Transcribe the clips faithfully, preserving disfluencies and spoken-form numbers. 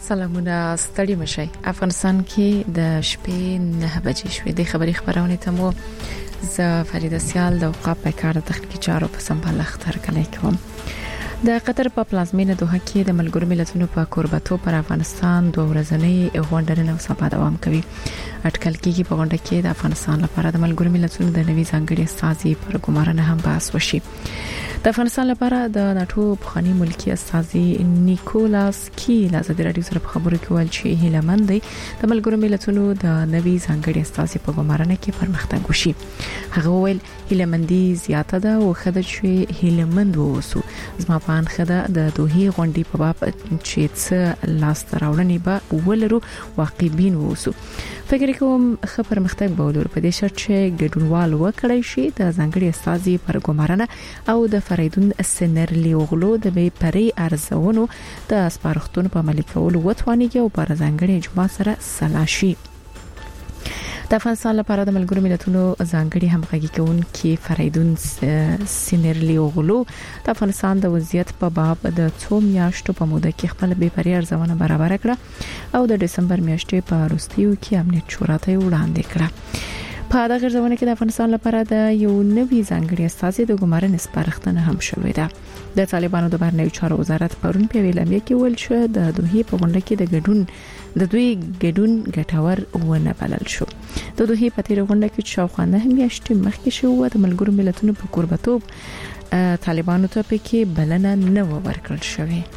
سلامونه ستړي مشي. افغانستان کې د شپې نه بجې شوې د خبري خبرونه ته مو ز فریده سیال د اوقاف په کار تخنیکی چارو په سمبال اختر کلی کوم. د قطر په پلازمینه دوحه کې د ملګرو ملتونو په کوربتو پر افغانستان دوه ورځنۍ غونډه نو سبا دوام کوي. اټکل کېږي په غونډه کې د افغانستان لپاره د ملګرو ملتونو د نوي ځانګړي استازي پر ګمارنه هم بحث وشي. د افغانستان لپاره د ناتو بخاني ملکی استازي نیکولاس کی له ازادي رادیو سره په خبرو کې ویل چې هیلمند دی د ملګرو ملتونو د نوي ځانګړي استازي په ګمارنه کې پرمختګ وشي. هغه ویل هیلمندي زیاته ده او خدای چې هیلمند ووسو زما په ان خدای د دوهي غونډې په باب چې څه لاس تراوړنې به ولرو واقعبین ووسو. فکر کوم خبر مختګ به ولر په دې شرط چې ګډونوال وکړي شي د ځانګړي استازي پر ګمارنه او د فریدون سنرلی اوغلو د بي پري ارزونو د سپارښتنو په عملي کولو وتوانیږي او پر ځانګړي اجماع سره سلاشي. د افغانستان لپاره د ملګرو ملتونو ځانګړي همغږي کوونکي فریدون سنرلی اوغلو د افغانستان د وضعیت په باب د څو میاشتو په موده کې خپل بي پري ارزونه برابر کړه او د دسمبر میاشتې په وروستیو کې امنیت شورا ته وړاندې کړه. په دغه ځوانه کې د افغانستان لپاره د یو نوي ځانګړي استازي د ګمارنې سپارښتنه هم شوې ده. د طالبانو د بهرنیو چارو وزارت پرون په ویلامه کې ویل چې د دوی په غونډه کې د ګډون د دوی ګډون ګټور ونه بلل شو. د دوی په تیر غونډه کې شاوخوا نه میاشتې مخکې شو د ملګرو ملتونو په کوربتوب طالبانو ته پکې بلنه نه ورکړل شوې.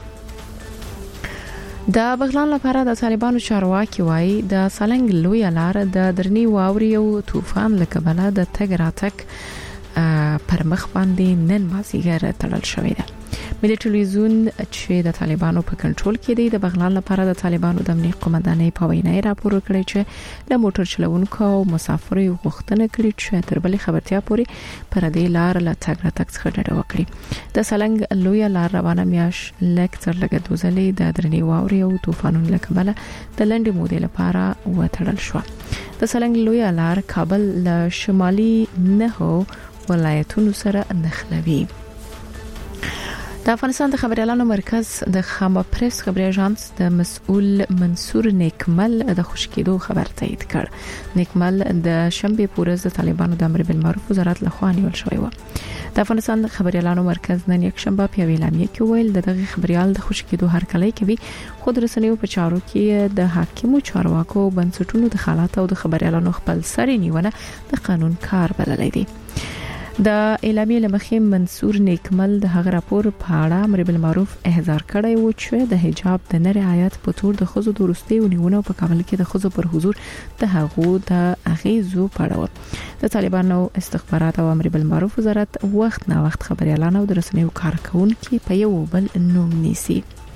د بغلان لپاره د طالبانو چارواکي وایي د سالنګ لوی لار د درنی واوري او طوفان لکبله د تګ راتګ پر مخ باندې نن مازیګر تړل شوې ده. ملي ټلویزیون چې د طالبانو په کنټرول کې دی د بغلان لپاره د طالبانو د امنیت قومندانۍ په وینا راپور کړی چې د موټر چلوونکو او مسافرو غوښتنه کړې چې تر بلې خبرتیا پورې پر دې لار له تګ راتګ څخه ډډه وکړي. د سالنګ لوی لار روانه میاش لکتر لګ دوزلې د درنی واوري او طوفانونو لکبله د لنډې مودې لپاره وټړل شو. د سالنګ لوی لار کابل له شمالي نه ولایتونو سره نښلوي. د افغانستان د خبريالانو مرکز د خامه پریس خبري اژانس د مسؤل منصور نیکمل د خوشکېدو خبر تایید کړ. نیکمل د شنبه پورز د طالبانو د امر بالمعروف وزارت لخوا نیول شوی و. د افغانستان د خبريالانو مرکز نن یک شنبه په ویلامه کې ویل د دغه خبريال د خوشکېدو هر کله کوي خود رسنیو په چارو کې د حاکمو چارواکو بنسټونو د حالات او د خبريالانو خپل سري نیونه د قانون کار بللای دی. د اعلامیې لمخې منصور نیکمل د هغه راپور په اړه امر بالمعروف احضار کړی و چې د حجاب د نه رعایت په تور د خزو د ورستي ونیونه په کابل کې د خزو پر حضور د هغو د اغیزو پړاو د طالبانو استخبارات او امر بالمعروف وزارت وخت نه وخت خبريالان او د رسنیو کارکونکو په یو بل نوم نیسي.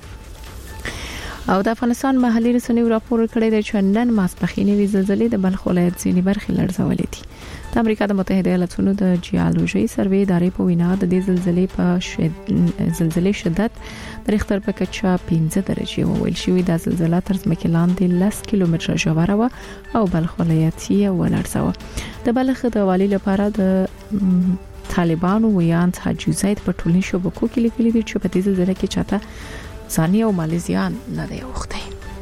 او د افغانستان محلي رسنیو راپور کړی دی چې نن ماسپخینې زلزلې د بلخ ولایت ځینې برخې لړزولې دي. د امریکا د متحده ایالاتونو د جیولوژي سروې ادارې په وینا د دې زلزلې په شد... زلزلې شدت د ریختر په کچه پنځه درجې وویل شوې. د زلزلې تر ځمکې لاندې لس کیلومتره ژوره و او بلخ ولایت یې ولړزاوه. د بلخ د والی لپاره د طالبانو ویان حاجی زید په ټولنیزو شبکو کې لیکلي دي چې په دې زلزلې کې چاته ځاني او مالی زیان نه دی اوښتی.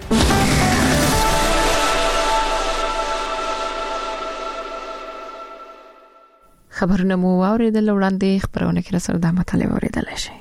خبرونه مو واوریدل وړاندې خبرونه کې سره د مطالعه اوریدل شي.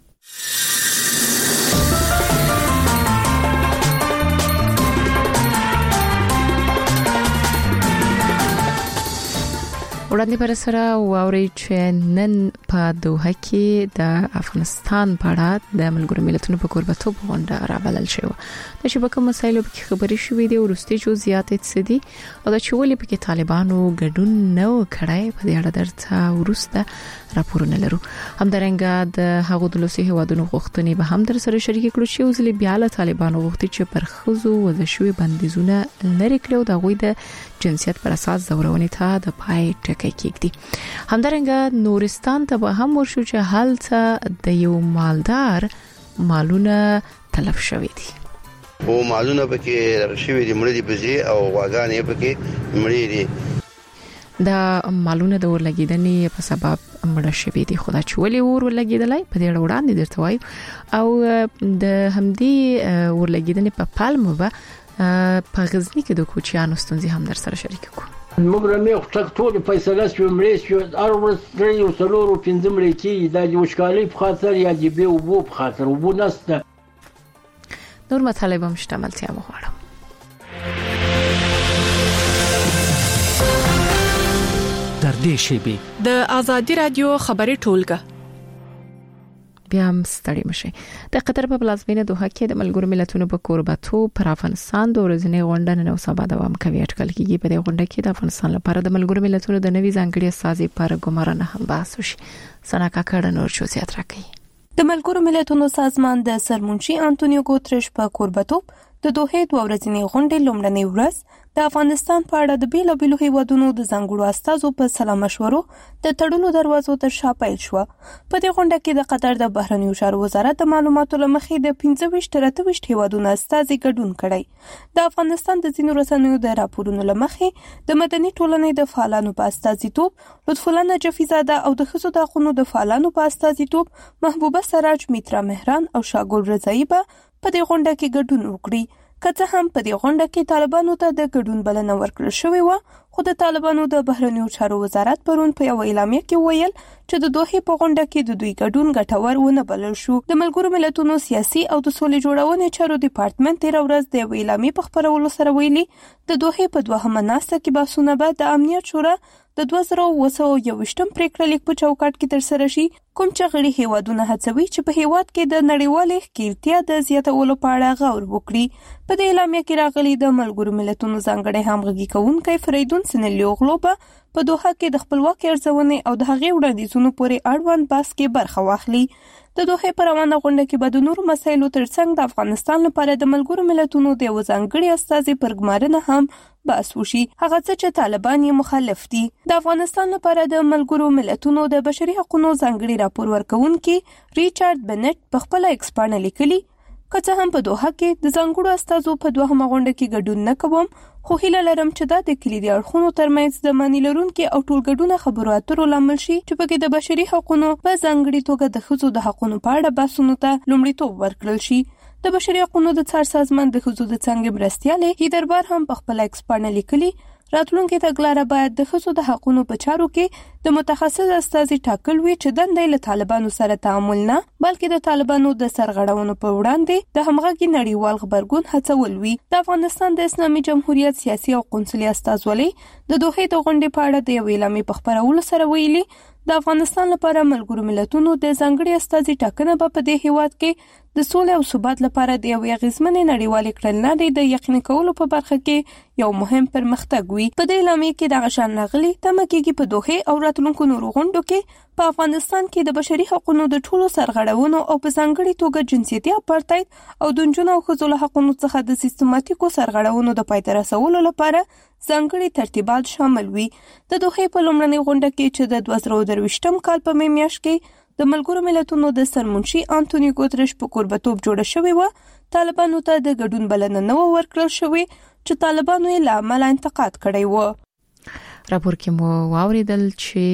وړاندې پر سره واوري چې نن په دوحه کې د افغانستان په اړه د ملګرو ملتونو په کوربتوب غونډه رابلل شوې. د شبکې مسایلو په خبري شوې دي ورستي جزئیات څه دي او د چولې په کې طالبانو ګډون نه وکړای په دې اړه درته ورسته راپورونه لرو. همدارنګه د هغو د لوسي هوادونو غوښتنې به هم در سره شریک کړو چې وزلي بیا له طالبانو غوښتي چې پر خزو وځشوي بندیزونه لري کړو د غوي د جنسیت پر اساس زورونې ته د پای ټکی کېږي. همدارنګه نورستان ته به هم ورشو چې هلته د یو مالدار مالونه تلف شوی دي. او مالونه پکې شوی دي مړي دي بزي او واغانې پکې مړي دي. د مالونه د ورلګیدنې په سبب مړه شوی دي. خدای چې ولې ور ولګیدلای په دې وړاندې درته وایو او د همدې ورلګیدنې په پالمو به په غزنی کې د کوچیانو ستونزې هم در سره شریک کوو. موږ مې خپل ټول فیصله شو مړې شو هر ورځ درې او څلور او پنځه مړې کې د وشکالۍ په خاطر یا د به او په خاطر وبو نسته. نور مطالب هم شته ملتیا مغواړم. در دې شیبه د ازادي رادیو خبري ټولګه بیا هم ستړي مشي. د قطر په پلازمینه دوحه کې د ملګرو ملتونو په کوربتوب پر افغانستان د ورځنی غونډه نن او سبا دوام کوي. اټکل کېږي په دې غونډه کې د افغانستان لپاره د ملګرو ملتونو د نوي ځانګړي استازي پر ګمارنه هم بحث وشي. سنا کاکړ نور شو زیات راکړي. د ملګرو ملتونو سازمان د سرمنشي انټونیو ګوتریش په کوربتوب د دوحه د ورځنی غونډې لومړنۍ ورځ د افغانستان په اړه د بیلو بیلو هیوادونو د ځانګړو استازو په سلا مشورو د تړلو دروازو تر شا پیل شو. په دې غونډه کې د قطر د بهرنیو چارو وزارت د معلوماتو لمخې د پنځه ویشت تر اته ویشت هیوادونو استازي ګډون کړی. د افغانستان د ځینو رسنیو د راپورونو لمخې د مدني ټولنې د فعالانو په استازیتوب لطف الله نجفیزاده او د ښځو د حقوقو د فعالانو په استازیتوب محبوبه سراج میترا مهران او شاګل رضایی په دې غونډه کې ګډون وکړي. که څه هم په دې غونډه کې طالبانو ته د ګډون بلنه ورکړل شوې و، خو د طالبانو د بهرنیو چارو وزارت پرون په یو اعلامیه کې ویل چې د دوحې په غونډه کې د دوی ګډون ګټور ونه بلل شو. د ملګرو ملتونو سیاسي او د سولې جوړونې چارو ډپارټمنټ تیر ورځ د یو اعلامیې په خپرولو سره ویلي د دوحې په دوهمه ناسته کې بحثونه به د امنیت شورا د دوه زره اوه سوه یوویشتم پریکړه لیک په چوکاټ کې ترسره شي، کوم چې غړي هیوادونه هڅوي چې په هیواد کې د نړیوالې ښکیلتیا د زیاتولو په اړه غور وکړي. په دې اعلامیه کې راغلي د ملګرو ملتونو ځانګړي همغږي کوونکی فریدون سنلیوغلو به په دوحه کې د خپلواکۍ ارزونې او د هغې وړاندیزونو پورې اړوند بحث کې برخه واخلي. د دوحې په روانه غونډه کې به د نورو مسایلو ترڅنګ د افغانستان لپاره د ملګرو ملتونو د یو ځانګړي استازي پر ګمارنه هم بحث وشي، هغه څه چې طالبان یې مخالف دي. د افغانستان لپاره د ملګرو ملتونو د بشري حقوقو ځانګړي راپور ورکوونکي ریچارډ بنټ په خپل ایکس باندې لیکلي، که څه هم په دوحه کې د ځانګړو استازو په دوهمه غونډه کې ګډون نه کوم، خو هیله لرم چې دا د کلیدي اړخونو ترمنځ د معنی لرونکي او ټولګډونه خبرو اترو لامل شي چې پکې د بشري حقوقو په ځانګړي توګه د ښځو د حقوقو په اړه بحثونو ته لومړیتوب ورکړل شي. د بشري حقوقو د څار سازمان د ښځو د څنګه مرستیالې هیدربار هم په خپل ایکس باندې لیکلي، راتلونکي تګلاره باید د ښځو د حقوقو په چارو کې د متخصص استازي ټاکل وي چې دنده له طالبانو سره تعامل نه بلکې د طالبانو د سرغړونو په وړاندې د همغږي نړیوال خبرګون هڅول وي. د افغانستان د اسلامي جمهوریت سیاسي او قونسلي استازولۍ د دوحې د غونډې په اړه د یو اعلامیې په خپرولو سره ویلي، د افغانستان لپاره ملګرو ملتونو د ځانګړي استازي ټاکنه به په دې هیواد کې د سولې او ثبات لپاره د یو اغیزمنې نړیوالې کړنلارې د یقیني کولو په برخه کې یو مهم پرمختګ وي. په دې اعلامیې کې د غشان راغلي تمه کېږي په دوحې او راتلونکو نورو غونډو کې په افغانستان کې د بشري حقوقو د ټولو سرغړونو او په ځانګړي توګه جنسیتي اپارټاید او د نجونو او ښځو له حقوقو څخه د سیستماتیکو سرغړونو د پای ته رسولو لپاره ځانګړي ترتیبات شامل وي. د دوحې په لومړنۍ غونډه کې چې د دوه زره درویشتم کال په مې میاشت کې د ملګرو ملتونو د سرمنشي انټونیو ګوتریش په کوربتوب جوړه شوې و، طالبانو ته د ګډون بلنه نه ورکړل شوې چې طالبانو یې له امله انتقاد کړی و. راپور کې مو واوریدل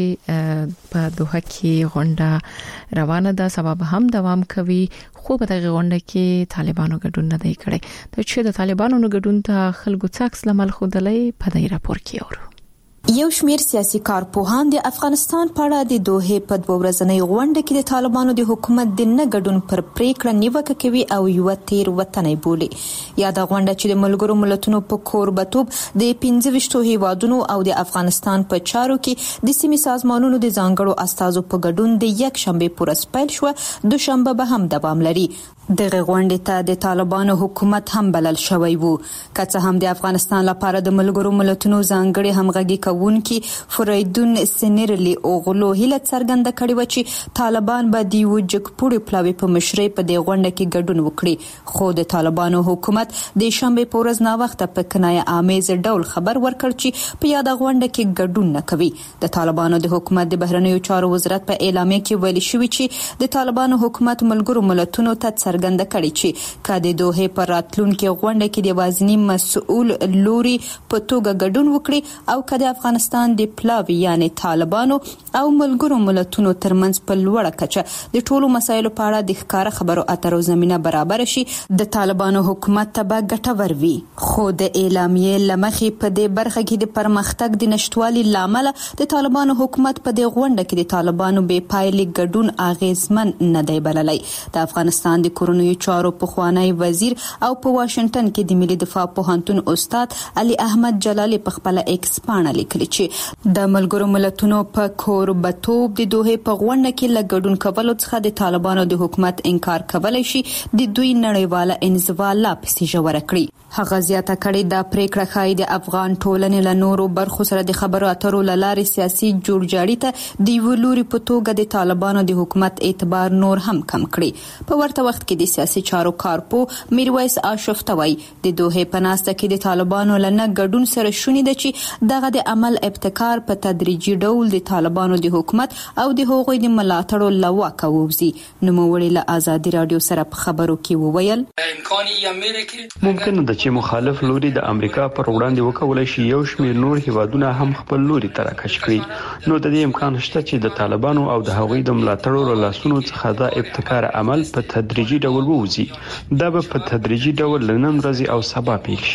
چې په دوحه کې غونډه روانه ده، سبب هم دوام کوي، خو په دغه غونډه کې طالبانو ګډون نه دی کړی. د چې د طالبانو ګډون ته خلکو څاکس لمل خودلې په دې راپور کې اورو. یو شمیر سیاسي کارپوهان د افغانستان په اړه د دوحې په دوه ورځنۍ غونډه کې د طالبانو د حکومت د نه ګډون پر پریکړه نیوکه کوي او یو تیر وطني بولي. یا د غونډه چې د ملګرو ملتونو په کوربتوب د پنځه ویشتو هیوادونو او د افغانستان په چارو کې د سیمې سازمانونو د ځانګړو استازو په ګډون د یک شنبه پورې پیل شو، دوشنبه به هم دوام لري. دغه غونډې ته د طالبانو حکومت هم بلل شوی وو، که څه هم د افغانستان لپاره د ملګرو ملتونو ځانګړي همغږي کوونکي فریدون سنلیوغلو اوغلو هیله څرګنده کړې و چې طالبان به د یو جګپوړي پلاوي په مشرۍ په دې غونډه کې ګډون وکړي، خو د طالبانو حکومت د شنبه په ورځ نا وخت په کنایه آمیز ډول خبر ورکړ چې په یاد غونډه کې ګډون نه کوي. د طالبانو د حکومت د بهرنیو چارو وزارت په اعلامیه کې ویلي شوی چې د طالبانو حکومت ملګرو ملتونو ته څرګنده کړې چې که د دوحې پر راتلونکي غونډه کې د یوازینی مسؤل لوري په توګه ګډون وکړي او که د افغانستان د پلاوي یعنی طالبانو او ملګرو ملتونو ترمنځ په لوړه کچه د ټولو مسایلو په اړه د ښکاره خبرو اترو زمینه برابر شي، د طالبانو حکومت ته به ګټور وي. خو د اعلامیې لمخې په دې برخه کې د پرمختګ د نشټوالي لامل د طالبانو حکومت په دې غونډه کې د طالبانو بې پایلې ګډون اغیزمن نه دی بللی. د افغانستان د کورنیو چارو پخوانی وزیر او په واشنگټن کې د ملي دفاع پوهنتون استاد علي احمد جلالي په خپل ایکس پاڼه لیکلي چې د ملګرو ملتونو په کوربتوب د دوحې په غونډه کې له ګډون کولو څخه د طالبانو د حکومت انکار کولی شي د دوی نړیواله انزوا لا پسې ژوره کړي. هغه زیاته کړې دا پریکړه ښایي د افغان ټولنې له نورو برخو سره د خبرو اترو له لارې سیاسي جوړجاړي ته د یوه لوري په توګه د طالبانو د حکومت اعتبار نور هم کم کړي. په ورته وخت کې د سیاسي چارو کارپو میرویس آشفته وایي د دوحې په ناسته کې د طالبانو له نه ګډون سره شونې ده چې دغه د عمل ابتکار په تدریجي ډول د طالبانو د حکومت او د هغوی د ملاتړو له واکه ووځي. نوموړي له ازادي راډیو سره په خبرو کې وویل ممکن ده چې مخالف لوري د امریکا پر وړاندې وکولای شي یو شمېر نور هیوادونه هم خپل لوري ته راکش کړي، نو د دې امکان شته چې د طالبانو او د هغوی د ملاتړو له لاسونو څخه دا ابتکار عمل په تدریجي ډول ووځي. دا به په تدریجي ډول له نن ورځې او سبا پیښ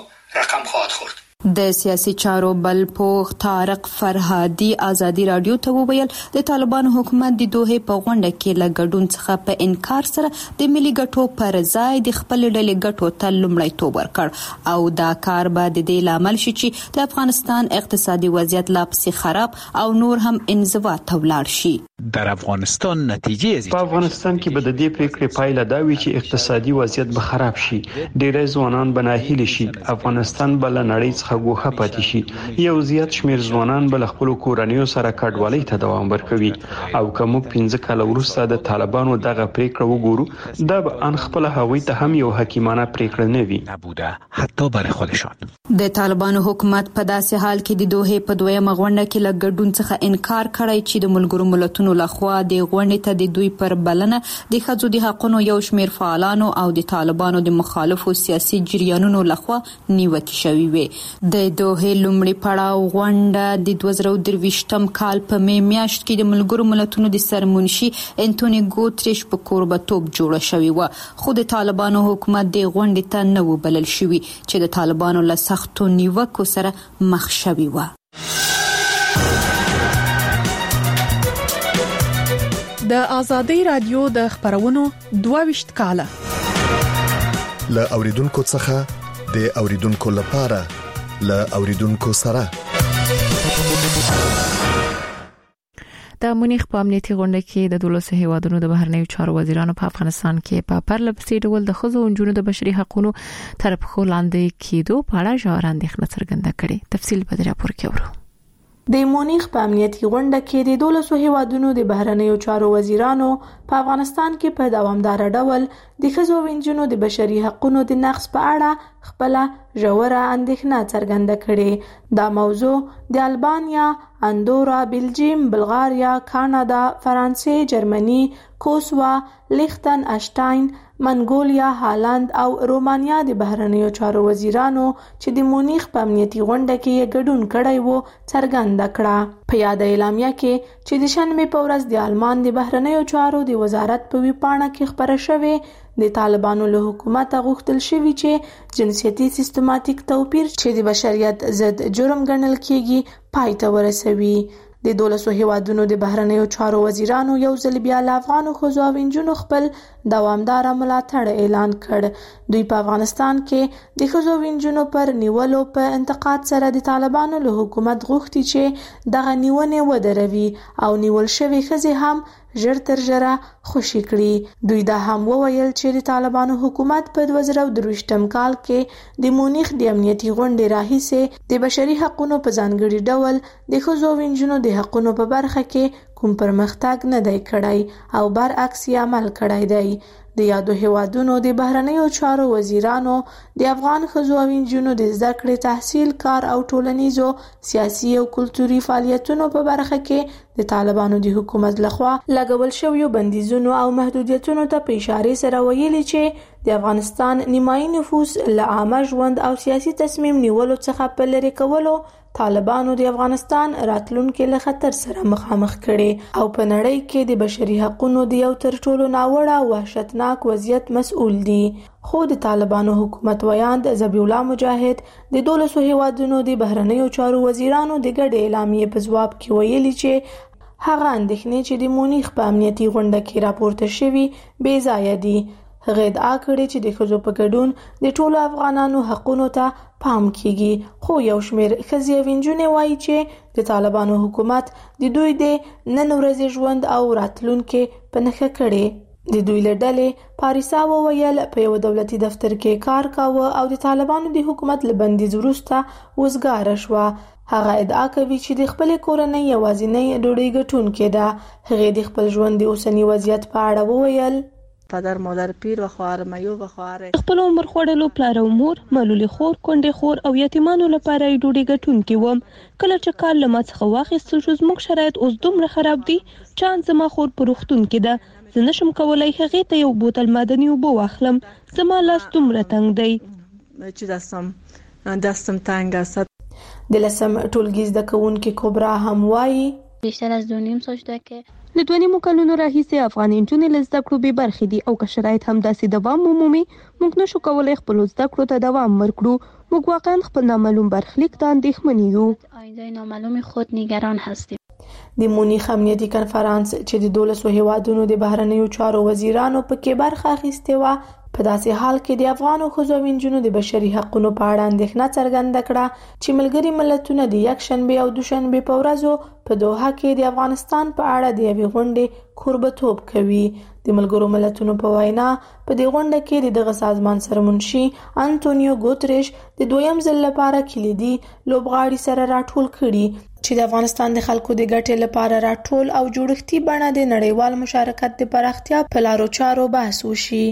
شي. د سیاسي چارو بل پوخ طارق فرهادي ازادي راډیو ته وویل د طالبانو حکومت د دوحې په غونډه کې له ګډون څخه په انکار سره د ملي ګټو پر ځای د خپل ډلې ګټو ته لومړیتوب ورکړ او دا کار به د دې لامل شي چې د افغانستان اقتصادي وضعیت لا پسې خراب او نور هم انزوا ته ولاړ شي. در افغانستان نتیجه په افغانستان کې به د دې پریکړې پایله دا وي چې اقتصادي وضعیت به خراب شي، ډېری ځوانان به ناهیلي شي، افغانستان به له نړۍ څخه ګوښه پاتې شي، یو زیات شمیر ځوانان به له خپلو کورنیو سره کډوالۍ ته دوام ورکوي. او که موږ پنځه کاله وروسته د طالبانو دغه پریکړه وګورو دا به ان خپل هغوی ته هم یو حکیمانه پریکړه نه وي نبوده حتی برای خودشان. د طالبانو حکومت په داسې حال کې د دوحې په دویمه غونډه کې له ګډون څخه انکار کړی چې د ملګرو ملتونو لخوا د غونډې ته د دوی پر بلنه د ښځو د حقونو یو شمیر فعالانو او د طالبانو د مخالفو سیاسي جریانونو لخوا نیوکې شوې وې. د دوحې لومړی پړاو غونډه د دوه زره درویشتم کال په می میاشت کې د ملګرو ملتونو د سرمنشي انټونی ګوتریش په کوربتوب جوړه شوې و، خو د طالبانو حکومت د غونډې ته نه و بلل شوی چې د طالبانو له سختو نیوکو سره مخ شوی و. د ازادي رادیو د خبرونو دوه ویشت کاله ل اوریدونکو څخه د اوریدونکو لپاره ل اوریدونکو سره. د مونیخ په امنیتي غونډه کې د دولسو هیوادونو د بهرنیو چارو وزیرانو په افغانستان کې په پرلپسې ډول د ښځو او نجونو د بشري حقوقو تر پښو لاندې کېدو په اړه ژور اندېښنه څرګنده کړې. تفصیل په دې راپور کې ورو. د مونیخ په امنیتي غونډه کې د دولسو هیوادونو د بهرنیو چارو وزیرانو په افغانستان کې په دوامدار ډول د ښځو او نجونو د بشري حقوقو د نقض په اړه خپل ژوره اندېښنه څرګنده کړې. دا موضوع د البانیا، اندورا، بلجیم، بلغاریا، کاناډا، فرانسې، جرمني، کوسوا، لیختن اشټاین، منګولیا، هالند او رومانیا د بهرنیو چارو وزیرانو چې د مونیخ په امنیتي غونډه کې ګډون کړی وو څرګنده کړه. په یاد اعلامیه کې چې د شنبې په ورځ د آلمان د بهرنیو چارو د وزارت په ویبپاڼه کې خبره شوې، د طالبانو له حکومت غوښتل شوی چې جنسیتي سیستماتیک توپیر چې د بشریت ضد جرم ګڼل کیږي پای ته ورسوي. د دولسو هیوادونو د بهرنیو چارو وزیرانو یو ځل بیا له افغانو ښځو او نجونو خپل دوامدار ملاتړ اعلان کړ. دوی په افغانستان کې د ښځو او نجونو پر نیولو په انتقاد سره د طالبانو له حکومت غوښتي چې دغه نیونې ودروي او نیول شوی ښځې هم ژر تر ژره خوشي کړي. دوی دا هم وویل چې د طالبانو حکومت په دوه زره درویشتم کال کې د مونیخ د امنیتي غونډې راهیسې د بشري حقوقو په ځانګړي ډول د ښځو او نجونو د حقوقو په برخه کې کوم پرمختګ نه دی کړی او برعکس یې عمل کړی دی. د یادو هیوادونو د بهرنیو چارو وزیرانو د افغان ښځو او نجونو د زده کړې، تحصیل، کار او ټولنیزو، سیاسي او کلتوري فعالیتونو په برخه کې د طالبانو د حکومت لخوا لګول شویو بندیزونو او محدودیتونو ته په اشاره سره ویلي چې د افغانستان نیمایي نفوس له عامه ژوند او سیاسي تصمیم نیولو څخه په لرې کولو طالبانو د افغانستان راتلونکي له خطر سره مخامخ کړي او په نړۍ کې د بشري حقوقو د یو تر ټولو ناوړه او وحشتناک وضعیت مسؤل دي. خو د طالبانو حکومت ویاند ذبیح الله مجاهد د دولسو هیوادونو د بهرنیو چارو وزیرانو د ګډې اعلامیې په ځواب کې ویلي چې هغه اندېښنې چې د مونیخ په امنیتي غونډه کې راپورته شوي بې ځایه دي. هغه ادعا کړې چې د ښځو په ګډون د ټولو افغانانو حقونو ته پام کیږي، خو یو شمېر ښځې او نجونې وایي چې د طالبانو حکومت د دوی د نن ورځې ژوند او راتلونکي په نښه کړي. د دوی له ډلې پاریسا وویل په یو دولتي دفتر کې کار کاوه او د طالبانو د حکومت له بندیز وروسته وزګاره شوه. هغه ادعا کوي چې د خپلې کورنۍ یوازینۍ ډوډۍ ګټونکې ده. هغې د خپل ژوند د اوسني وضعیت په اړه وویل: پدر مادر پیر و خواهرم ایوب و خواهر خپل عمر خوړلو پلار او مور ملولي خور کونډې خور او یتیمانو لپاره ډوډۍ ګټونکې وم. کله چې کار له ما څخه واخیستل شو زموږ شرایط اوس دومره خراب دي چې زما خور په روغتون کې ده. زه نشم کولی هغې ته یو بوتل معدني اوبه واخلم. زما لاس دومره تنګ دی چې دستم دستم تنگ است. د لسم ټولګي زده کوونکې کبرا هم وایي: بیشتر از دو نیم سال شده که د دوه نیمو کلونو راهیسې افغان نجونې له زده کړو بې برخې دي او که شرایط همداسې دوام ومومي موږ نشو کولی خپلو زده کړو ته دوام ورکړو. موږ واقعا خپل نامعلوم برخلیک ته اندېښمن یو. آینده نامعلوم خود نگران هستیم. د مونیخ امنیتي کنفرانس چې د دولسو هیوادونو د بهرنیو چارو وزیرانو پکې برخه اخیستې وه په داسې حال کې د افغانو ښځو او نجونو د بشري حقوقو په اړه اندېښنه څرګنده کړه چې ملګري ملتونه د یکشنبې او دوشنبې په ورځو په دوحه کې د افغانستان په اړه د یوې غونډې کوربهتوب کوي. د ملګرو ملتونو په وینا په دې غونډه کې د دغه سازمان سرمنشي انټونیو ګوتریش د دویم ځل لپاره کلیدي لوبغاړي سره راټول کړي چې د افغانستان د خلکو د ګټې لپاره راټول او جوړښتي بڼه د نړیوال مشارکت د پراختیا په لارو چارو بحث وشي.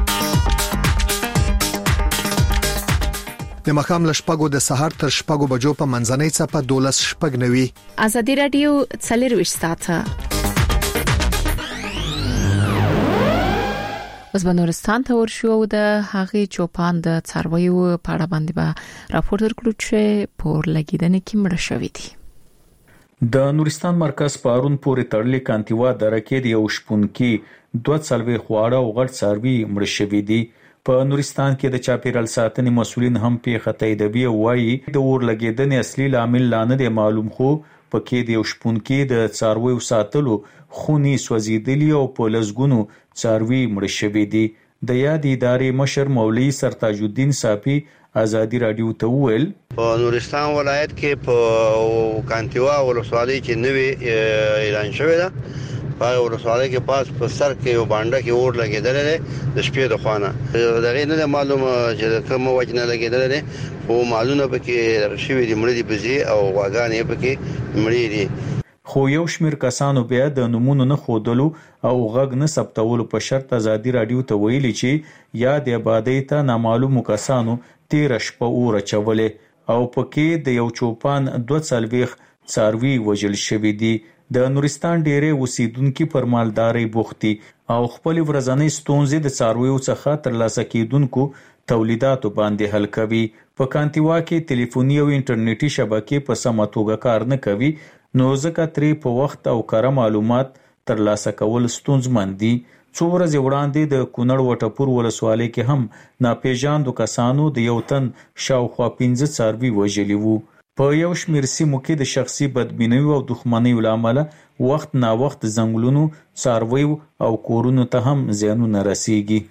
د مخام له شپږو د سهار تر شپږو بجو په منځنۍ څپه دولس شپږ نوي. ازادي رادیو څلرویشت ساعته اوس به نورستان ته ورشو او د هغې چوپان د څارویو په اړه باندې به راپور درکړو چې پور لګیدنې کې مړه شوې دي. د نورستان مرکز پارون پورې تړلې کانتیوا درکې د یو شپونکي دوه څلوي خواړه او غټ څاروي مړه شوې دي. په نورستان کې د چاپیرال ساتنې مسولین هم پیښه تاییدوي او وایي د اور لګیدنې اصلي لامل لا نه دی معلوم، خو پکې د یو شپونکي د څارویو ساتلو خوني سوځېدلي او په لسګونو څاروي مړه شوي دي. د یاد ادارې مشر مولوي سرتاج الدین صافي ازادي رادیو ته وویل: په نورستان ولایت کې په کانتیوا ولسوالۍ کې نوې اعلان شوی ده په ورسواله کې پاس په سر کې یو باندې کې اور لګیدل لري د شپې د خوانه دغه نه معلومه چې کوم وجنه لګیدل لري او معلومه پکې شوی دی مړي بزي او واغانې پکې مړي دي. خو یو شمیر کسانو بیا د نمونه نه خودلو او غږ نه ثبتولو په شرط ازادي رادیو ته ویلي چې یا د آبادی ته نامعلوم کسانو تیر شپه اور چولې او پکې د یو چوپان دوه څلويخ څاروي وجل شوی دي. د نورستان ډیره اوسیدونکو پر مالداري بوختي او خپل ورځنی ستونزې د څارویو څخه ترلاسه کیدونکو تولیداتو باندې حل کوي. په کانتیوا کې ټلیفوني او انټرنیټي شبکې په سمه توګه کار نه کوي، نو ځکه ترې په وخت او کره معلومات ترلاسه کول ستونزمن دي. څو ورځې وړاندې د کونړ وټپور ولسوالۍ کې هم ناپېژاندو کسانو د یو تن شاوخوا پنځه څاروي وژلي وو. په یو شمېر سیمو کې د شخصي بدبینیو او دښمنیو له امله وخت نا وخت ځنګلونو، څارویو او کورونو ته هم زیانونه رسیږي.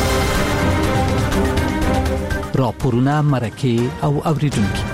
راپورونه مرکه او اوریدونکو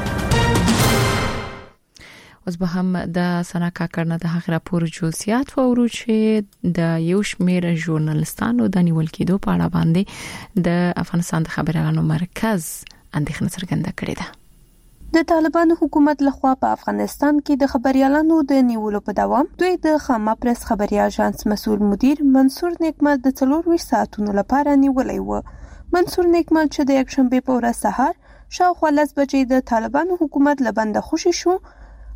اوس به هم د سنا کاکړ نه د هغه راپور جزئیات وورو چې د یو شمېر ژورنالستانو د نیول کېدو په اړه باندې د افغانستان د خبريالانو مرکز اندېښنه څرګنده کړې ده. د طالبانو حکومت لخوا په افغانستان کې د خبريالانو د نیولو په دوام دوی د خامه پریس خبري اژانس مسؤل مدیر منصور نیکمل د څلور ساعتونو لپاره نیولای و. منصور نیکمل چې د یکشنبه په ورځ سهار شاوخوا لس بجې د طالبانو حکومت لبنده خوشي شو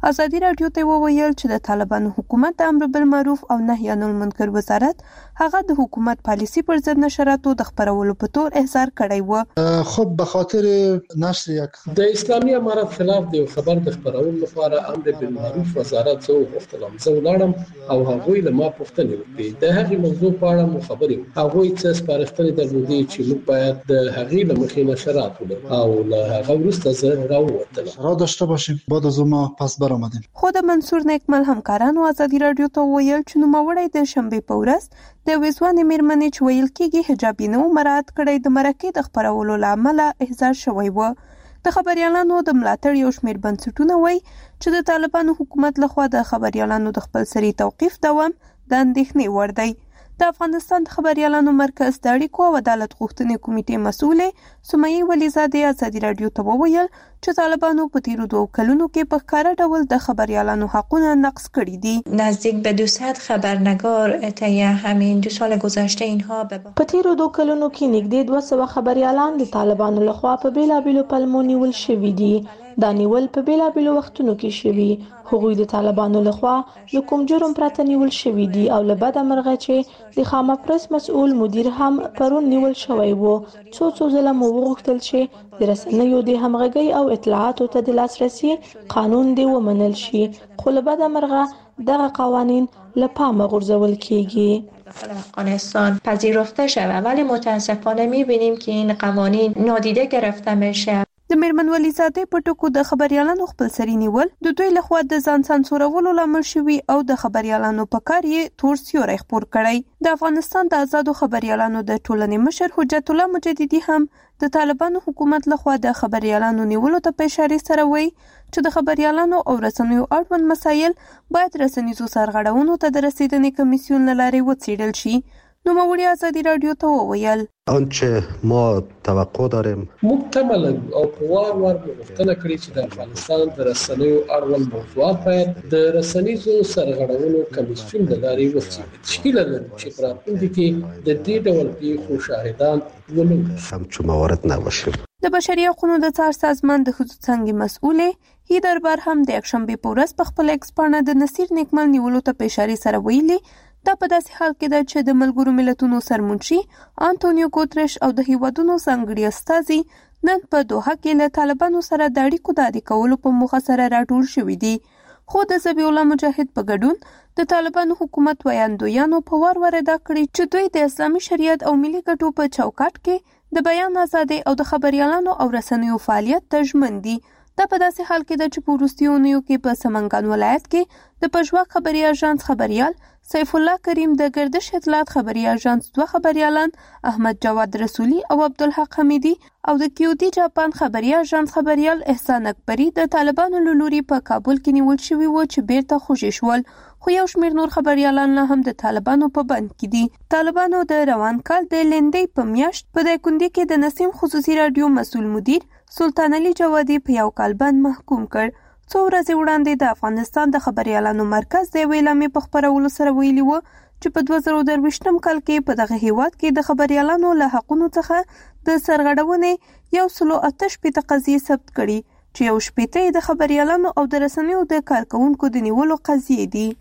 ازادي رادیو ته وویل چې د طالبانو حکومت د امر بالمعروف او نهی عن المنکر وزارت هغه د حکومت پالیسی پر ضد نشراتو د خبرولو په تور احضار کړی و. خب به خاطر نشر یک د اسلامي امارت خلاف د خبر د خبرولو لپاره امر بالمعروف وزارت زو وختلم زو لاړم او هغه له ما پوښتنه وکړه د هغې موضوع په اړه مو خبرې هغه څه سپارښتنې درلودې چې موږ باید د هغې له مخې نشرات ولرو او له هغه وروسته زه راووتلم را داشته باشیم. بعد از ما پس برآمدیم. خود منصور نیکمل همکارانو ازادي رادیو ته ویل چې نوموړی د شنبې په ورځ د وزوان میرمنې چې ویل کېږي حجاب نه مراعات کړی د مرکې د خبرولو لامل احضار شوی و. د خبريالانو د ملاتړ یو شمېر بنسټونه وایي چې د طالبانو حکومت لخوا د خبريالانو د خپلسري توقیف دوام د اندېښنې وړ دی. د افغانستان د خبريالانو مرکز د اړیکو او عدالت غوښتنې کمیټې مسؤلې سمیه ولیزادې ازادي رادیو ته وویل چې طالبانو په تیرو دوه کلونو کې په ښکاره ډول د خبريالانو حقونه نقض کړي دي. نزدیک به دویست خبرنگار طی همین دو سال گذشته اینها به په تیرو دوه کلونو کې نږدې دوه سوه خبريالان د طالبانو لخوا په بیلابیلو پلمو نیول شوي دي. دا نیول په بیلابیلو وختونو کې شوي. هغوی د طالبانو لخوا د کوم جرم پرته نیول شوي دي او له بده مرغه چې د خامه پرس مسؤل مدیر هم پرون نیول شوی وو. څو څو ځله مو وغوښتل چې د رسنیو د همغږۍ او اطلاعاتو ته د لاسرسي قانون دی ومنل شي، خو له بده مرغه دغه قوانین له پامه غورځول کیږي. افغانستان پذیرفته شود ولی متاسفانه می‌بینیم که این قوانین نادیده گرفته میشه. د میرمن ولیزادې په ټکو د خبريالانو خپلسري نیول د دوی لخوا د ځان سانسورولو لامل شوي او د خبريالانو په کار یې تور سیوری خپور کړی. د افغانستان د آزادو خبريالانو د ټولنې مشر حجت الله مجددي هم د طالبانو حکومت لخوا د خبريالانو نیولو ته په اشاره سره وایي چې د خبريالانو او رسنیو اړوند مسایل باید رسنیزو سرغړونو ته د رسیدنې کمیسیون له لارې وڅېړل شي. نوموړي ازادي رادیو ته وویل آنچه ما توقع داریم موږ تمه لرو او په وار وار غوښتنه کړې چې د افغانستان د رسنیو اړوند موضوعات باید د رسنیزو سرغړونو کمیسیون له لارې وڅېړل شي. هیله لرو چې په راتلونکي کې د دې ډول پیښو شاهدان ونه همچون موارد نباشیم. د بشري حقوقو د څار سازمان د ښځو څانګې مسؤلې هی دربار هم د یکشنبې په ورځ په خپل ایکس پاڼه د نصیر نیکمل نیولو ته په اشاره سره ویلي دا په داسې حال کې ده چې د ملګرو ملتونو سرمنشي انټونیو ګوتریش او د هیوادونو ځانګړي استازي نن په دوحه کې له طالبانو سره د اړیکو د عادي کولو په موخه سره راټول شوي دي. خو د ذبیح الله مجاهد په ګډون د طالبانو حکومت ویاندویانو په وار ور ادا کړي چې دوی د اسلامي شریعت او ملي ګټو په چوکاټ کې د بیان ازادي او د خبريالانو او رسنیو فعالیت ته ژمن دي. دا په داسې حال کې ده چې په وروستیو اونیو کې په سمنګان ولایت کې د پژواک خبري اژانس خبريال سیف الله کریم د گردش اطلاعات خبري اژانس دوه خبريالان احمد جواد رسولي او عبدالحق حمیدي او د کیوتی جاپان خبري اژانس خبريال احسان اکبری د طالبانو له لوري په کابل کې نیول شوي وو چې بیرته خوشي شول. خو یو شمېر نور خبريالان هم د طالبانو په بند کې دي. طالبانو د روان کال د لندې په میاشت په دایکندي کې د نسیم خصوصي رادیو مسؤل مدیر سلطان علي جوادي په یو کال بند محکوم کړ. څو ورځې وړاندې د افغانستان د خبريالانو مرکز د ویلامې په خبرولو سره ویلي وو چې په دوه زره درویشتم کال کې په دغه هیواد کې د خبريالانو له حقونو څخه د سرغړونې یو سلو اته شپېته قضیې ثبت کړي چې یو شپېته د خبريالانو او د رسنیو د کارکونکو د نیولو قضیې دي.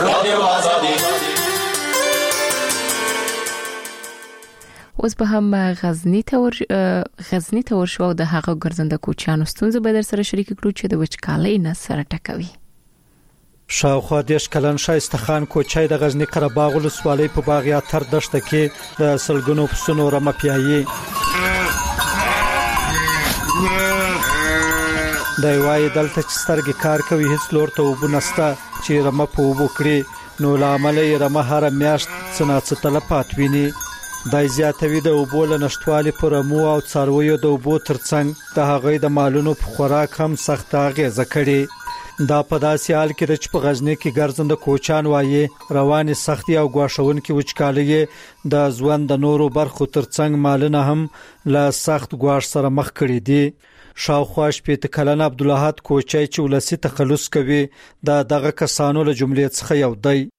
اوس به هم غزنی ته ور غزنی ته ورشو او د هغه ګرځنده کوچانو ستونزې به در سره شریک کړو چې د وچکالۍ نه سره ټکوي. شاوخوا دیش کلن شایسته خان کوچای د غزنی قره باغ ولسوالۍ په باغیا تر دشته کې د سلګونو پسونو رمه پیایي. دا وایي دلته چې سترګې کار کوي هیڅ لور ته وبنسته چې رمه په وبو کړي نو لامل یې رمه هر میاشت څناڅه تلپات ویني. دای زیاتوي د اوبو له نشټوالي پر مو او څارویو د اوبو ترڅنګ د هغې د مالونو په خوراک هم سخت اغیزه کړي. دا په داسې حال کې چې په غزنی کې ګرځنده کوچان وایي رواني سختي او غواښونکي وچکالۍ د ژوند د نورو برخو ترڅنګ مالونه هم له سخت غواښ سره مخ کړي دي. شاوخوا شپېته کلن عبدالحد کوچای چې ولسی تخلص کوي دا دغه کسانو له جملې څخه یو دی.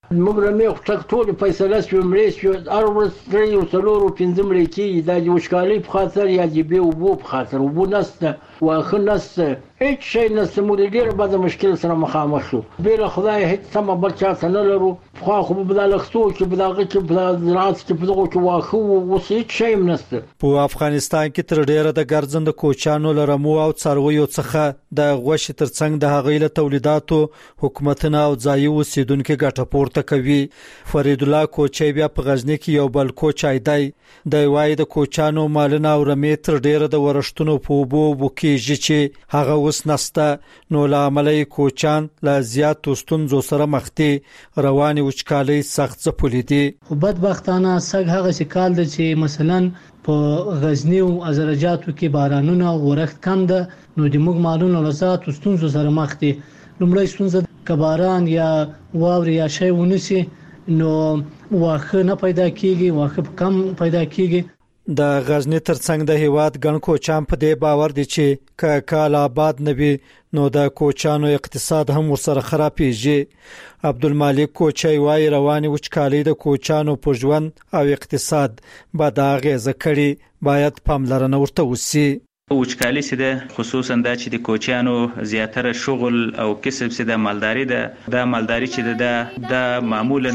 موږ رمې ټک ټول فیصله شو مړې شو هر ورځ درې او څلور او پنځه مړې کېږي دا د وچکالۍ په خاطر یا د بې اوبو په خاطر اوبه نشته واښه نشته هېڅ شی نشته موږ د ډېر بده مشکل سره مخامخ شو بې له خدایه هېڅ سمه بل چا څه نه لرو پخوا خو په دا لښتو کې په دغه کې په زراعت کې په دغو کې واښه وو اوس هېڅ شی هم نشته په افغانستان کې تر ډېره د ګرځنده کوچیانو له رمو او څارویو څخه د غوښې ترڅنګ د هغوی له تولیداتو حکومتونه او ځایي اوسیدونکي ګټه پورته کوي. فرید الله کوچی بیا په غزني کې یو بل کوچی دی. د وای د کوچانو مالونه او رمې تر ډېره د ورښتونو په اوبو وکیږي چې هغه اوس نسته نو له امله کوچان له زیاتو ستونزو سره مخ دي. رواني وچکالۍ سخت ځپلې دي. خو بدبختانه سږ هغه چې کال دی چې مثلا په غزني او ازرجاتو کې بارانونه ورښت کم ده نو د موږ مالونه له زیاتو ستونزو سره مخ دي. لومړی ستونزه کباران یا واوري یا شی ونیسي نو واښه نه پیدا کیږي واښه کم پیدا کیږي. د غزنی ترڅنګ د هیواد ګڼ کوچان په دې باور دي چې که کال آباد نه وي نو د کوچانو اقتصاد هم ورسره خرابېږي. عبدالمالک کوچی وايي رواني وچکالۍ د کوچانو په ژوند او اقتصاد بد اغېزه کړې باید پاملرنه ورته وشي. وچکالي چې ده خصوصا دا چې د کوچیانو زیاتره شغل او کسب چې د مالداري ده دا مالداري چې ده د معمولا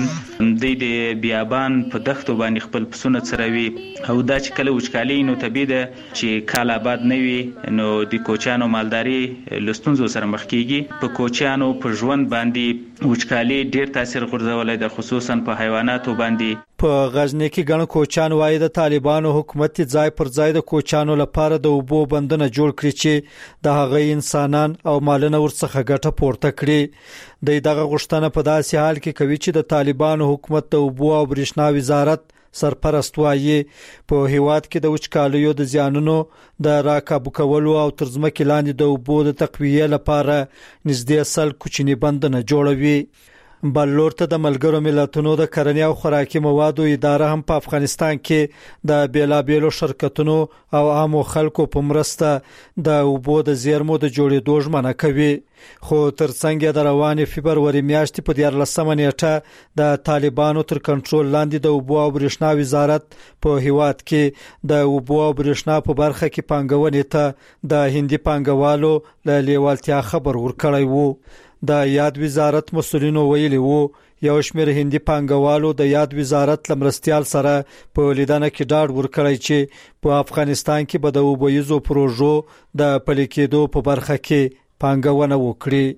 د بیابان په دښتو باندې خپل پسونه څروي او دا چې کله وچکالي نو طبیعي ده چې کال آباد نه وي نو د کوچیانو مالداري له ستونزو سره مخ کیږي. په کوچیانو په ژوند باندې وچکالي ډیر تاثیر غورځولی ده خصوصا په حیواناتو باندې. په غزنی کې ګڼ کوچان وايي د طالبانو حکومت ځای پر ځای د کوچانو لپاره د اوبو بندونه جوړ کړي چې د هغه انسانان او مالونه ورڅخه ګټه پورته کړي. د دغه غوښتنه په داسې حال کې کوي چې د طالبانو حکومت د اوبو او برېښنا وزارت سرپرست وايي په هیواد کې د وچکالیو د زیانونو د راکابو کولو او تر ځمکې لاندې د اوبو د تقویې لپاره نږدې سل کوچني بندونه جوړوي. بل لور ته د ملګرو ملتونو د کرنې او خوراکي موادو اداره هم په افغانستان کې د بیلابیلو شرکتونو او عامو خلکو په مرسته د اوبو د زیرمو د جوړېدو ژمنه کوي. خو ترڅنګ د روانې فبروري میاشتې په دیارلسمه نیټه د طالبانو تر کنټرول لاندې د اوبو او برېښنا وزارت په هیواد کې د اوبو او برېښنا په برخه کې پانګونې ته د هندي پانګوالو له لیوالتیا خبر ورکړی وو. د یاد وزارت مسؤلینو ویلي وو یو شمېر هندي پانګوالو د یاد وزارت لمرستیال سره په لیدنه کې ډاډ ورکړی چې په افغانستان کې به د اوبویزو پروژو د پلي کېدو په برخه کې پانګونه وکړي.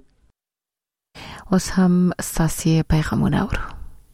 اوس هم ستاسو پیغامونه اورو.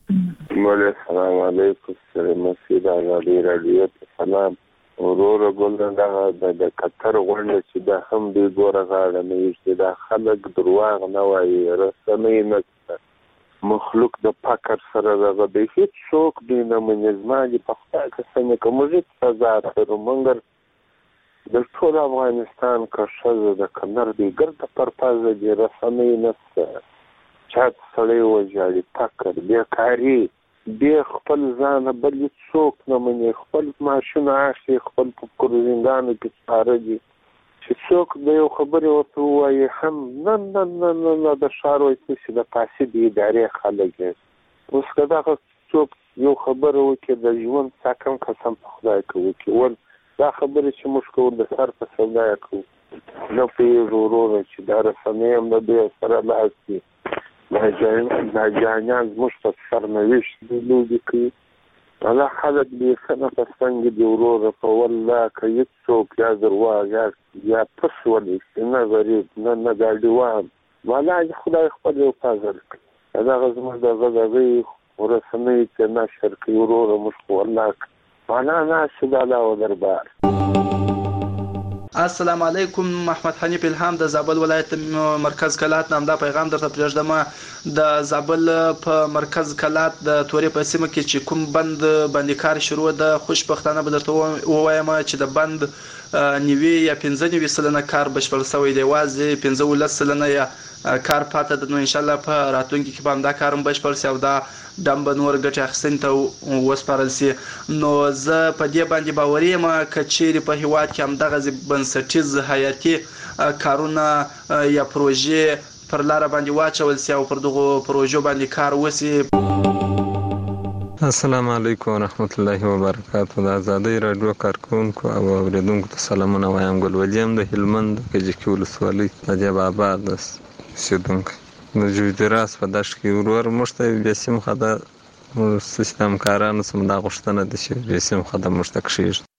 السلام علیکم سلام علی رادیو سلام ورور ګل د قطر غونډه چې د هم دی ګوره غاړه نه چې د خلک درواغ نه وایي رسنۍ نه مخلوق د فقر سره دغه د هیڅ څوک دی نه منظمه په خپل څنګه کومه سزا تر مونږ د ټول افغانستان کښه د کمر دی ګرد پرپاز دی رسنۍ نه چات سړی وځي فقر بیکاری بیا خپل ځان بل څوک نه مني خپل ماشونه اخلي خپل په کورزندانو کې سپاره دي چې څوک د یو خبرې ورته وایي هم نه نه نه نه د ښار وایي چې د فاسد ادارې خلک اوس که دغه څوک یو خبره وکړي د ژوند ساکم قسم په خدای کوي ول دا خبرې چې موږ کوو د سر په سودا کوو نه پوهېږو وروره چې دا رسنۍ هم د دوی سره لاس دي دا جانیان زموږ په سرنوشت دی لوبې کوي الله خلک بېخنه په څنګه دي وروره په والله که هېڅ څوک یا درواغ یا یا پس ونیسي نه غریب نه نه ګاډیوان والله خدای خپل یو فضل کوي دغه زموږ دغه دغه رسنۍ چې نشر کوي وروره موږ خو والله والله ناشد الله و دربار. السلام علیکم محمد حنیف الهام د زابل ولایت مرکز کلات نام دا پیغام درته پرېږدم. د زابل په مرکز کلات د تورې په سیمه کې چې کوم بند باندې کار شروع ده خوشبختانه به درته ووایم چې د بند نیوي یا پنځه نیوي سلنه کار بشپړ شوی دی یوازې پنځه ولس سلنه یا کار پاته ده نو ان شاء الله په راتلونکي کې به هم دا کار هم بشپړ شي او دا دم به نور ګټې اخیستنې ته وسپارل شي. نو زه په دې باندې باوري یم که چیرې په هیواد کې همدغسې بنسټیز حیاتي کارونه یا پروژې پر لار باندې واچول سي او پر دغه پروژو باندې کار وسی. السلام علیکم ورحمت الله وبرکاته. د آزادۍ رادیو کارکونکو او اوریدونکو ته سلامونه وایم. ګل ولیم د هلمند کجکي ولسوالۍ نجیب آباد اوسېدونکی. د جوجراس په دشت کې ورور موږ ته بیا سیم خده موږ سیستم کارانو سم دا غوښتنه ده چې بیا سیم خده موږ ته کښېږدي.